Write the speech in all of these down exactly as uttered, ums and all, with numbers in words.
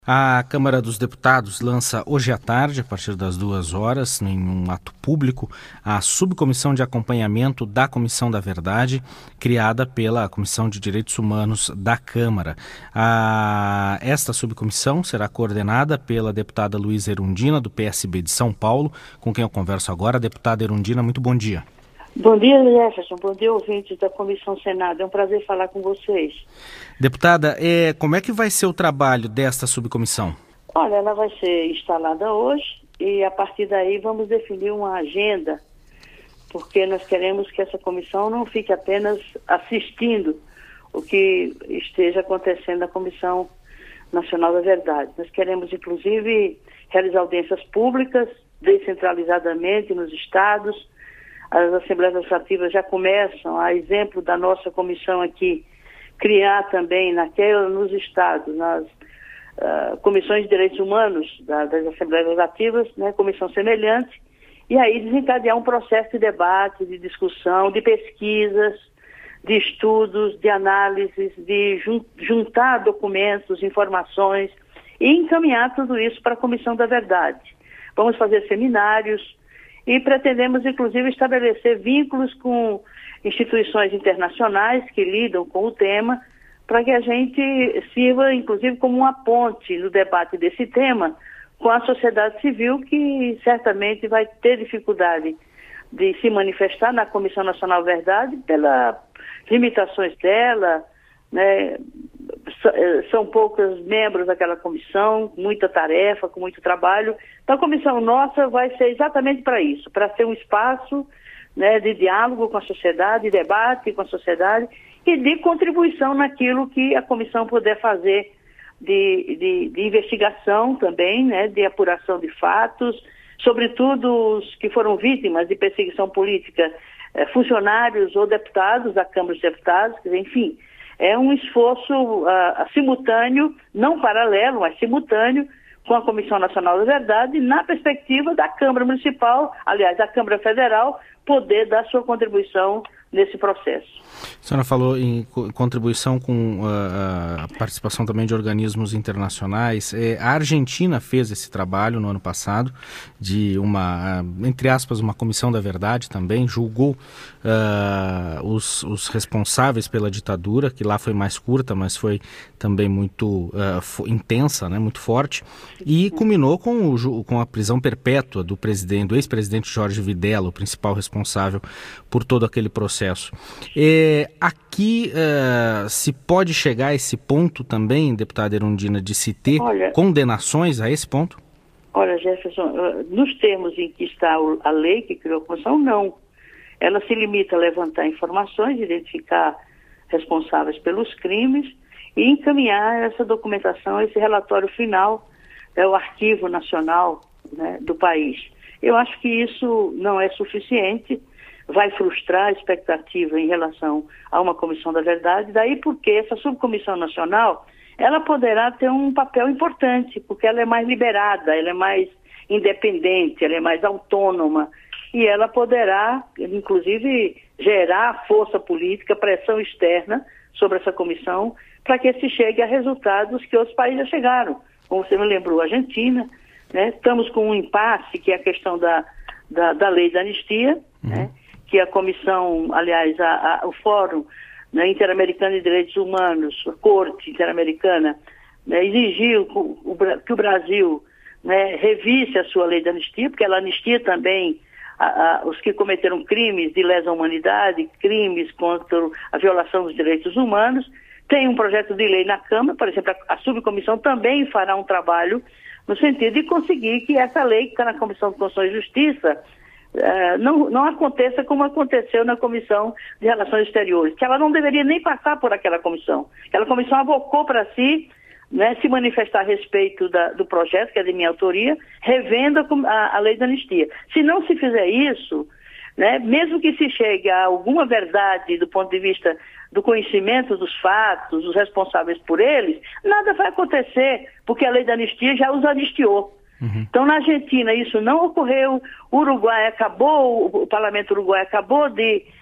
A Câmara dos Deputados lança hoje à tarde, a partir das duas horas, em um ato público, a subcomissão de acompanhamento da Comissão da Verdade, criada pela Comissão de Direitos Humanos da Câmara. A... Esta subcomissão será coordenada pela deputada Luísa Erundina, do P S B de São Paulo, com quem eu converso agora. Deputada Erundina, muito bom dia. Bom dia, Jefferson. Bom dia, ouvintes da Comissão Senado. É um prazer falar com vocês. Deputada, é, como é que vai ser o trabalho desta subcomissão? Olha, ela vai ser instalada hoje e a partir daí vamos definir uma agenda, porque nós queremos que essa comissão não fique apenas assistindo o que esteja acontecendo na Comissão Nacional da Verdade. Nós queremos, inclusive, realizar audiências públicas, descentralizadamente nos estados. As Assembleias Legislativas já começam, a exemplo da nossa comissão aqui, criar também naquela, nos estados, nas uh, comissões de direitos humanos da, das Assembleias Legislativas, né, comissão semelhante, e aí desencadear um processo de debate, de discussão, de pesquisas, de estudos, de análises, de jun, juntar documentos, informações e encaminhar tudo isso para a Comissão da Verdade. Vamos fazer seminários, e pretendemos, inclusive, estabelecer vínculos com instituições internacionais que lidam com o tema, para que a gente sirva, inclusive, como uma ponte no debate desse tema com a sociedade civil, que certamente vai ter dificuldade de se manifestar na Comissão Nacional da Verdade pelas limitações dela, né? São poucos membros daquela comissão, muita tarefa, com muito trabalho. Então a comissão nossa vai ser exatamente para isso, para ser um espaço, né, de diálogo com a sociedade, de debate com a sociedade e de contribuição naquilo que a comissão puder fazer de, de, de investigação também, né, de apuração de fatos, sobretudo os que foram vítimas de perseguição política, eh, funcionários ou deputados da Câmara dos Deputados, enfim. É um esforço uh, simultâneo, não paralelo, mas simultâneo, com a Comissão Nacional da Verdade, na perspectiva da Câmara Municipal, aliás, da Câmara Federal, poder dar sua contribuição nesse processo. A senhora falou em contribuição com uh, a participação também de organismos internacionais. É, a Argentina fez esse trabalho no ano passado, de uma, uh, entre aspas, uma comissão da verdade também, julgou uh, os, os responsáveis pela ditadura, que lá foi mais curta, mas foi também muito uh, intensa, né, muito forte, e culminou com, o, com a prisão perpétua do, presidente, do ex-presidente Jorge Videla, o principal responsável por todo aquele processo. É, aqui uh, se pode chegar a esse ponto também, deputada Erundina, de se ter olha, condenações a esse ponto? Olha, Jefferson, nos termos em que está a lei que criou a comissão, não. Ela se limita a levantar informações, identificar responsáveis pelos crimes e encaminhar essa documentação, esse relatório final, é o Arquivo Nacional, né, do país. Eu acho que isso não é suficiente, vai frustrar a expectativa em relação a uma comissão da verdade, daí porque essa subcomissão nacional, ela poderá ter um papel importante, porque ela é mais liberada, ela é mais independente, ela é mais autônoma, e ela poderá, inclusive, gerar força política, pressão externa sobre essa comissão, para que se chegue a resultados que outros países já chegaram. Como você me lembrou, a Argentina, né? Estamos com um impasse, que é a questão da, da, da lei da anistia, uhum. né? Que a comissão, aliás, a, a, o Fórum, né, Interamericano de Direitos Humanos, a Corte Interamericana, né, exigiu o, o, que o Brasil, né, revisse a sua lei da anistia, porque ela anistia também a, a, os que cometeram crimes de lesa humanidade, crimes contra a violação dos direitos humanos. Tem um projeto de lei na Câmara, por exemplo, a, a subcomissão também fará um trabalho no sentido de conseguir que essa lei que está na Comissão de Constituição e Justiça Uh, não, não aconteça como aconteceu na Comissão de Relações Exteriores, que ela não deveria nem passar por aquela comissão. Aquela comissão abocou para si, né, se manifestar a respeito da, do projeto, que é de minha autoria, revendo a, a lei da anistia. Se não se fizer isso, né, mesmo que se chegue a alguma verdade do ponto de vista do conhecimento dos fatos, dos responsáveis por eles, nada vai acontecer, porque a lei da anistia já os anistiou. Uhum. Então, na Argentina, isso não ocorreu. O Uruguai acabou, o parlamento uruguai acabou de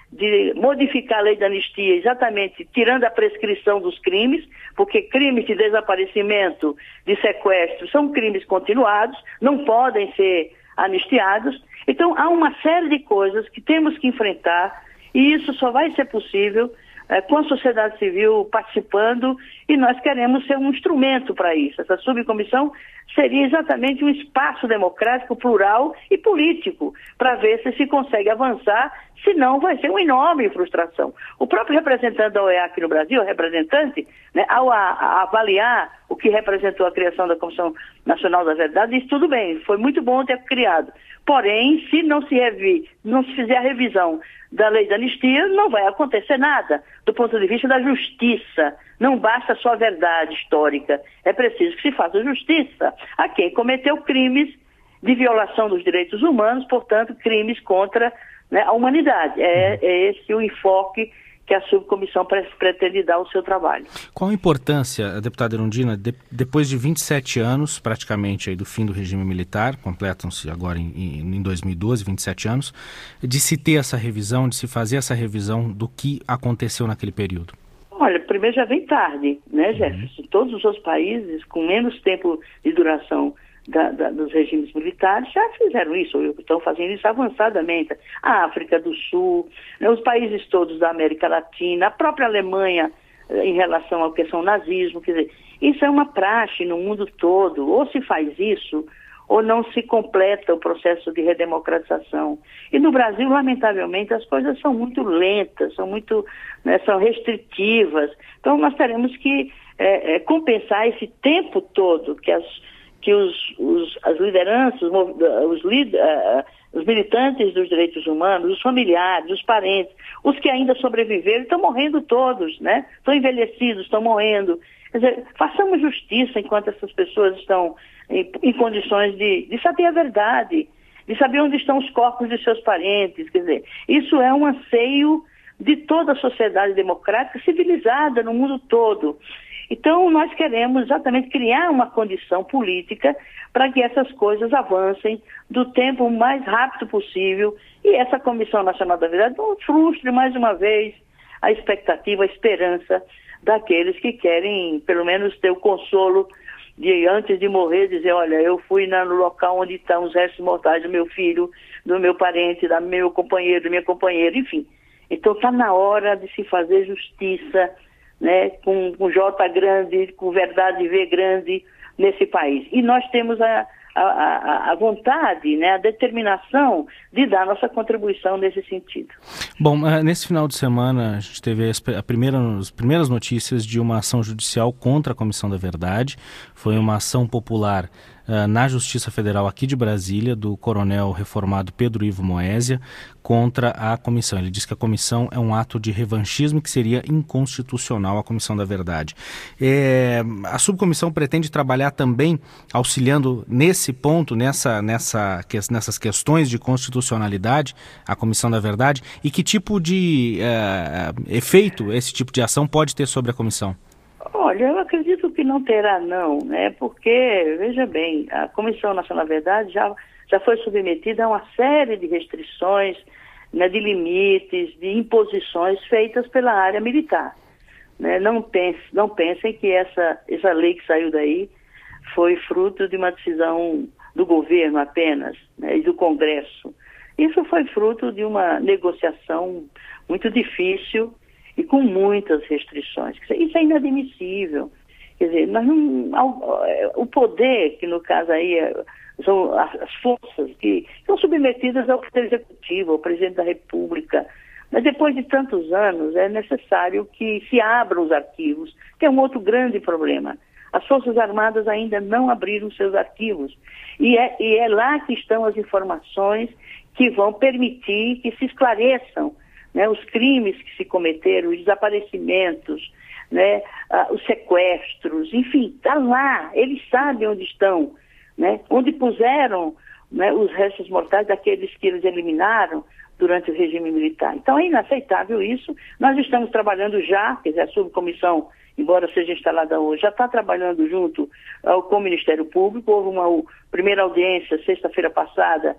de modificar a lei da anistia, exatamente tirando a prescrição dos crimes, porque crimes de desaparecimento, de sequestro, são crimes continuados, não podem ser anistiados. Então, há uma série de coisas que temos que enfrentar, e isso só vai ser possível é, com a sociedade civil participando, e nós queremos ser um instrumento para isso. Essa subcomissão seria exatamente um espaço democrático, plural e político, para ver se se consegue avançar, senão vai ser uma enorme frustração. O próprio representante da O E A aqui no Brasil, o representante, né, ao a, a avaliar o que representou a criação da Comissão Nacional da Verdade, disse tudo bem, foi muito bom ter criado. Porém, se não se, revi, não se fizer a revisão da lei da anistia, não vai acontecer nada do ponto de vista da justiça. Não basta só a verdade histórica, é preciso que se faça justiça a quem cometeu crimes de violação dos direitos humanos, portanto, crimes contra, né, a humanidade. É, é esse o enfoque que a subcomissão pretende dar ao seu trabalho. Qual a importância, deputada Erundina, de, depois de vinte e sete anos, praticamente, aí, do fim do regime militar, completam-se agora em, em dois mil e doze, vinte e sete anos, de se ter essa revisão, de se fazer essa revisão do que aconteceu naquele período? Olha, primeiro já vem tarde, né, Jefferson? Uhum. Todos os outros países, com menos tempo de duração Da, da, dos regimes militares, já fizeram isso, ou estão fazendo isso avançadamente. A África do Sul, né, os países todos da América Latina, a própria Alemanha em relação ao que são nazismo, quer dizer, isso é uma praxe no mundo todo, ou se faz isso, ou não se completa o processo de redemocratização. E no Brasil, lamentavelmente, as coisas são muito lentas, são muito, né, são restritivas. Então nós teremos que é, é, compensar esse tempo todo que as que os, os, as lideranças, os, uh, os militantes dos direitos humanos, os familiares, os parentes, os que ainda sobreviveram, estão morrendo todos, né? Estão envelhecidos, estão morrendo. Quer dizer, façamos justiça enquanto essas pessoas estão em, em condições de, de saber a verdade, de saber onde estão os corpos de seus parentes. Quer dizer, isso é um anseio de toda a sociedade democrática civilizada no mundo todo. Então, nós queremos exatamente criar uma condição política para que essas coisas avancem do tempo mais rápido possível e essa Comissão Nacional da Verdade não frustre mais uma vez a expectativa, a esperança daqueles que querem, pelo menos, ter o consolo de, antes de morrer, dizer, olha, eu fui na, no local onde estão os restos mortais do meu filho, do meu parente, do meu companheiro, da minha companheira, enfim. Então, está na hora de se fazer justiça, né, com, com J grande, com verdade V grande nesse país. E nós temos a, a, a vontade, né, a determinação de dar nossa contribuição nesse sentido. Bom, nesse final de semana a gente teve a primeira, as primeiras notícias de uma ação judicial contra a Comissão da Verdade. Foi uma ação popular uh, na Justiça Federal aqui de Brasília, do coronel reformado Pedro Ivo Moésia, contra a comissão. Ele diz que a comissão é um ato de revanchismo que seria inconstitucional, a Comissão da Verdade. É, a subcomissão pretende trabalhar também auxiliando nesse ponto, nessa, nessa, nessas questões de constitucionalidade, a Comissão da Verdade, e que tipo de uh, efeito esse tipo de ação pode ter sobre a comissão? Olha, eu acredito que não terá não, né? Porque, veja bem, a Comissão Nacional da Verdade já, já foi submetida a uma série de restrições, né, de limites, de imposições feitas pela área militar. Né? Não, pense, não pensem que essa, essa lei que saiu daí foi fruto de uma decisão do governo apenas, né, e do Congresso. Isso foi fruto de uma negociação muito difícil e com muitas restrições. Isso é inadmissível. Quer dizer, nós não, o poder, que no caso aí são as forças que são submetidas ao Poder Executivo, ao Presidente da República, mas depois de tantos anos é necessário que se abram os arquivos, que é um outro grande problema. As Forças Armadas ainda não abriram seus arquivos. E é, e é lá que estão as informações que vão permitir que se esclareçam, né, os crimes que se cometeram, os desaparecimentos, né, ah, os sequestros, enfim, está lá, eles sabem onde estão, né, onde puseram, né, os restos mortais daqueles que eles eliminaram durante o regime militar. Então é inaceitável isso. Nós estamos trabalhando já, quer dizer, a subcomissão, embora seja instalada hoje, já está trabalhando junto ao, com o Ministério Público. Houve uma primeira audiência, sexta-feira passada,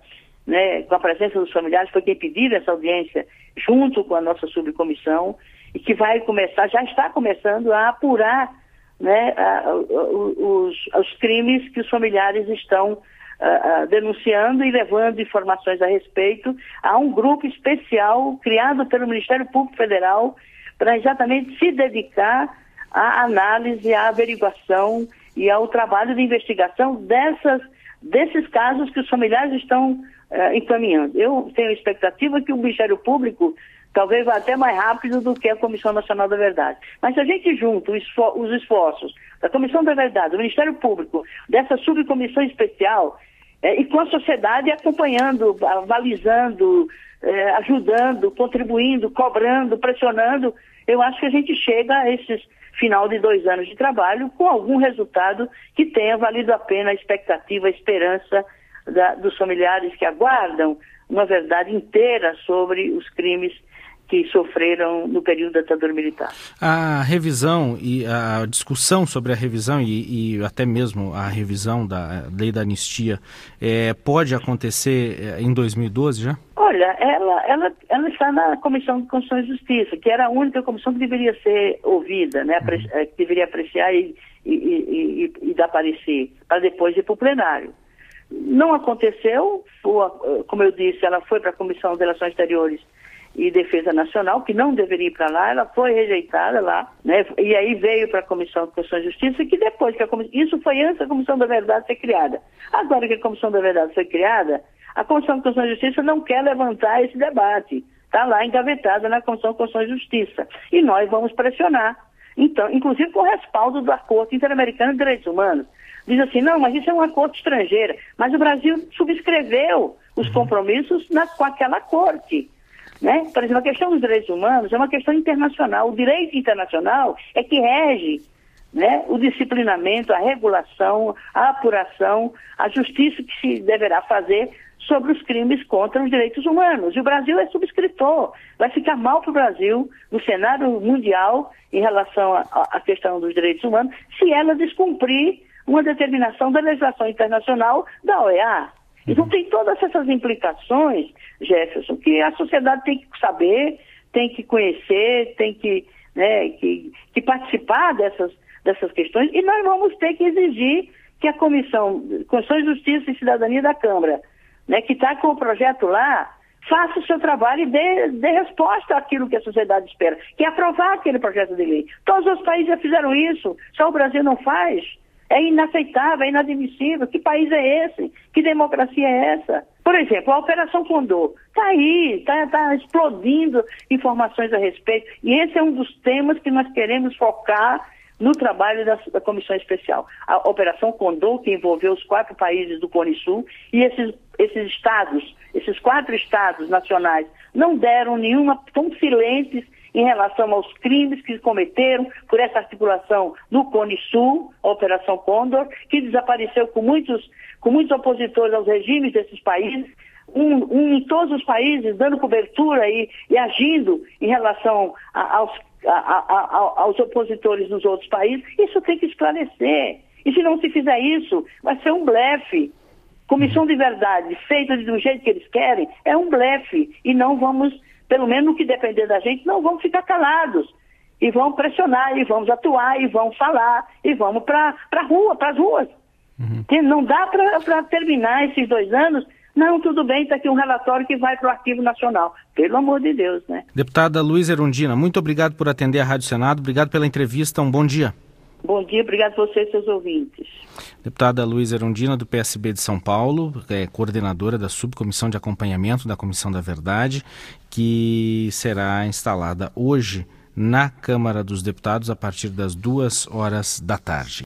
né, com a presença dos familiares, foi quem pediu essa audiência junto com a nossa subcomissão, e que vai começar, já está começando a apurar, né, a, a, os, os crimes que os familiares estão a, a, denunciando e levando informações a respeito. Há um grupo especial criado pelo Ministério Público Federal para exatamente se dedicar à análise, à averiguação e ao trabalho de investigação dessas, desses casos que os familiares estão uh, encaminhando. Eu tenho expectativa que o Ministério Público talvez vá até mais rápido do que a Comissão Nacional da Verdade. Mas se a gente junta os esforços da Comissão da Verdade, do Ministério Público, dessa subcomissão especial, eh, e com a sociedade acompanhando, avalizando, eh, ajudando, contribuindo, cobrando, pressionando, eu acho que a gente chega a esses final de dois anos de trabalho com algum resultado que tenha valido a pena a expectativa, a esperança da, dos familiares que aguardam uma verdade inteira sobre os crimes que sofreram no período da ditadura militar. A revisão e a discussão sobre a revisão e, e até mesmo a revisão da lei da anistia é, pode acontecer em dois mil e doze já? Olha, ela, ela, ela está na Comissão de Constituição e Justiça, que era a única comissão que deveria ser ouvida, né, uhum. que deveria apreciar e, e, e, e, e dar parecer, para depois ir para o plenário. Não aconteceu, foi, como eu disse, ela foi para a Comissão de Relações Exteriores e Defesa Nacional, que não deveria ir para lá, ela foi rejeitada lá, né? E aí veio para a Comissão de Constituição e Justiça, que depois que a Comissão... Isso foi antes da Comissão da Verdade ser criada. Agora que a Comissão da Verdade foi criada, a Comissão de Constituição e Justiça não quer levantar esse debate. Está lá engavetada na Comissão de Constituição e Justiça. E nós vamos pressionar. Então, inclusive com o respaldo da Corte Interamericana de Direitos Humanos. Diz assim, não, mas isso é uma corte estrangeira. Mas o Brasil subscreveu os compromissos na, com aquela corte. Né? Por exemplo, a questão dos direitos humanos é uma questão internacional. O direito internacional é que rege, né, o disciplinamento, a regulação, a apuração, a justiça que se deverá fazer sobre os crimes contra os direitos humanos. E o Brasil é subscritor. Vai ficar mal para o Brasil, no cenário mundial, em relação à questão dos direitos humanos, se ela descumprir uma determinação da legislação internacional da O E A. Então tem todas essas implicações, Jefferson, que a sociedade tem que saber, tem que conhecer, tem que, né, que, que participar dessas, dessas questões, e nós vamos ter que exigir que a Comissão, Constituição e Justiça e Cidadania da Câmara, né, que está com o projeto lá, faça o seu trabalho e dê, dê resposta àquilo que a sociedade espera, que é aprovar aquele projeto de lei. Todos os países já fizeram isso, só o Brasil não faz. É inaceitável, é inadmissível. Que país é esse? Que democracia é essa? Por exemplo, a Operação Condor. Está aí, está tá explodindo informações a respeito. E esse é um dos temas que nós queremos focar no trabalho da, da Comissão Especial. A Operação Condor, que envolveu os quatro países do Cone Sul, e esses, esses estados, esses quatro estados nacionais, não deram nenhuma, estão silentes em relação aos crimes que cometeram por essa articulação no Cone Sul, a Operação Condor, que desapareceu com muitos, com muitos opositores aos regimes desses países, um, um em todos os países, dando cobertura e, e agindo em relação a, aos, a, a, a, aos opositores dos outros países. Isso tem que esclarecer. E se não se fizer isso, vai ser um blefe. Comissão de verdade feita do jeito que eles querem é um blefe. E não vamos... Pelo menos no que depender da gente, não vamos ficar calados. E vamos pressionar, e vamos atuar, e vamos falar, e vamos para a rua, para as ruas. Uhum. Não dá para terminar esses dois anos. Não, tudo bem, está aqui um relatório que vai para o Arquivo Nacional. Pelo amor de Deus, né? Deputada Luísa Erundina, muito obrigado por atender a Rádio Senado. Obrigado pela entrevista. Um bom dia. Bom dia, obrigado a você e seus ouvintes. Deputada Luísa Erundina, do P S B de São Paulo, é coordenadora da Subcomissão de Acompanhamento da Comissão da Verdade, que será instalada hoje na Câmara dos Deputados a partir das duas horas da tarde.